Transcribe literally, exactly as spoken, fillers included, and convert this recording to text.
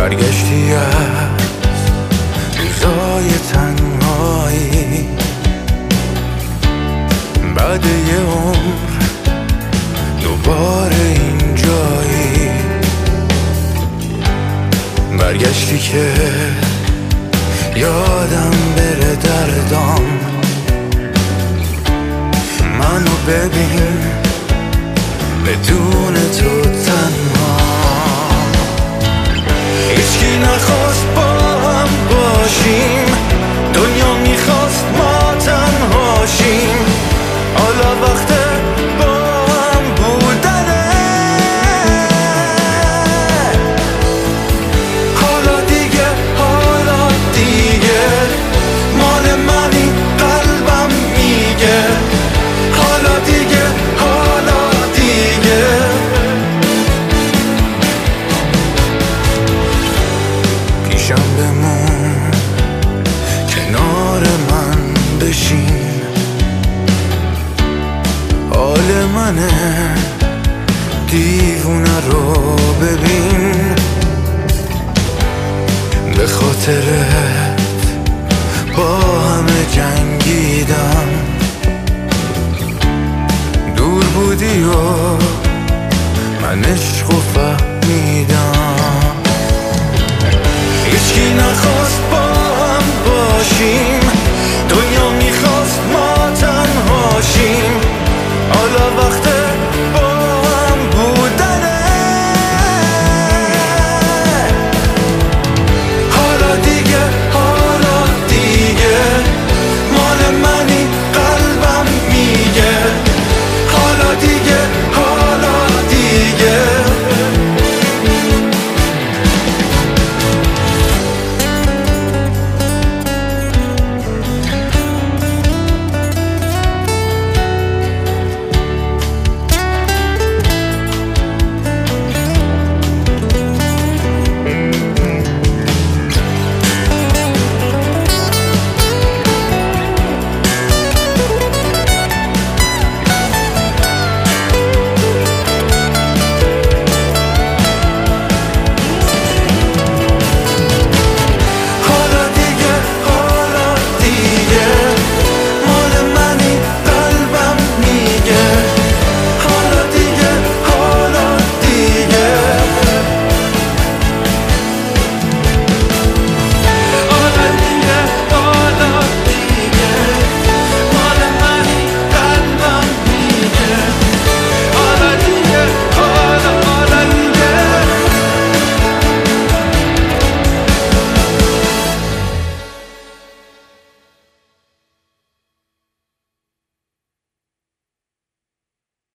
برگشتی از روزای تنهایی، بعد یه عمر دوباره اینجایی. برگشتی که یادم بره دردام، منو ببین بدون تو تنها. هیچکی نخواست با هم باشیم، دنیا میخواست ما تنها شیم. حالا وقت با هم بودنه، حالا دیگه حالا دیگه مال منی، قلبم میگه حالا دیگه حالا دیگه. پیشم بمون، کنار من بشین، حال منه دیوونه رو ببین. به خاطرت با همه جنگیدم، دور بودی و من عشق و فهمیدم. هیچکی نخواست با هم باشیم،